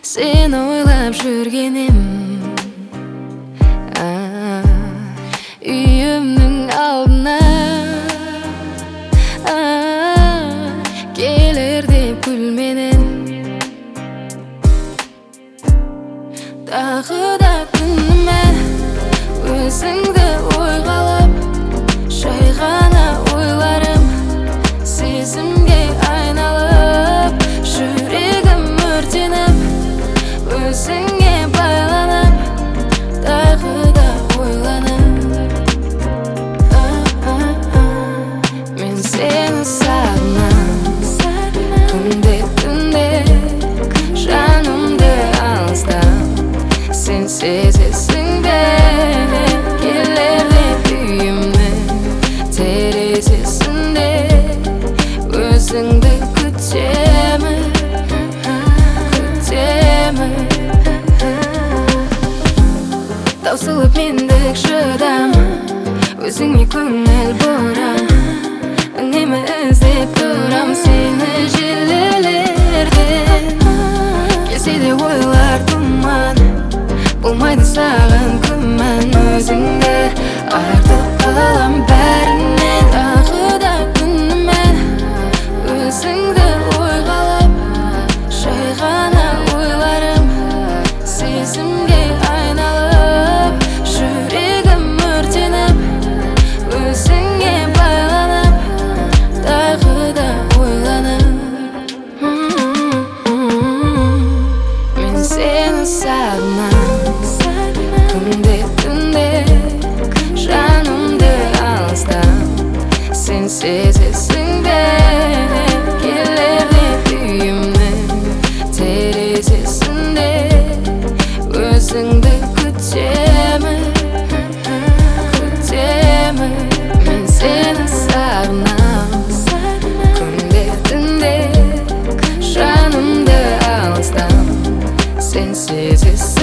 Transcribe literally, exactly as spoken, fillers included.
Seni oylap жүргенім үйімнің алдына келер деп күлменен тағы да күніме өзіңді ойғалап жай ғана ойларым сезімге айналып жүрегім өртеніп өзіңе байланып тағы да ойланып мен сені сағынам күнде түнде жанымды алыстан сен сезесің бе келер деп үйімнің терезесінде өзіңді күтемін таусылып мендік шыдам өзіңе көңіл бұрам үнемі іздеп тұрам сені желілерден келсе де ойлар тұман болмайды саған күмән өзіңді артық қылам бәрінен тағы да күнімен өзіңді ойғалап жай ғана ойларым сезімге айналып жүрегім өртеніп өзіңе байланып тағы да ойланып мен сені сағынам күнде түнде жанымды алыстан сен сезесің бе келер деп үйімнің терезесінде өзіңді күтемін күтемін мен сені сағынам күнде түнде жанымды алыстан сен сезесің